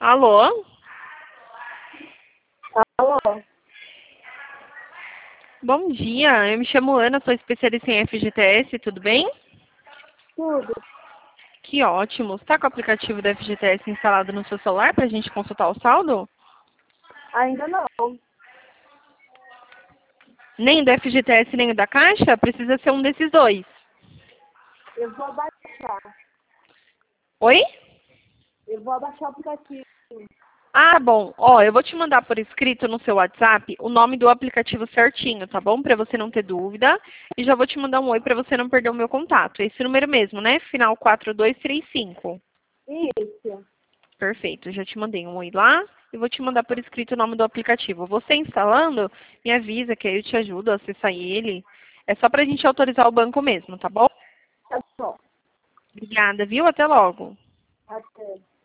Alô? Alô? Bom dia, eu me chamo Ana, sou especialista em FGTS, tudo bem? Tudo? Que ótimo. Está com o aplicativo da FGTS instalado no seu celular para a gente consultar o saldo? Ainda não. Nem o da FGTS nem o da Caixa? Precisa ser um desses dois. Eu vou abaixar. Oi? Eu vou abaixar o aplicativo. Ah, bom. Ó, eu vou te mandar por escrito no seu WhatsApp o nome do aplicativo certinho, tá bom? Para você não ter dúvida. E já vou te mandar um oi para você não perder o meu contato. Esse número mesmo, né? Final 4235. Isso. Perfeito, já te mandei um oi lá e vou te mandar por escrito o nome do aplicativo. Você instalando, me avisa que aí eu te ajudo a acessar ele. É só pra gente autorizar o banco mesmo, tá bom? Tá bom. Obrigada, viu? Até logo. Até.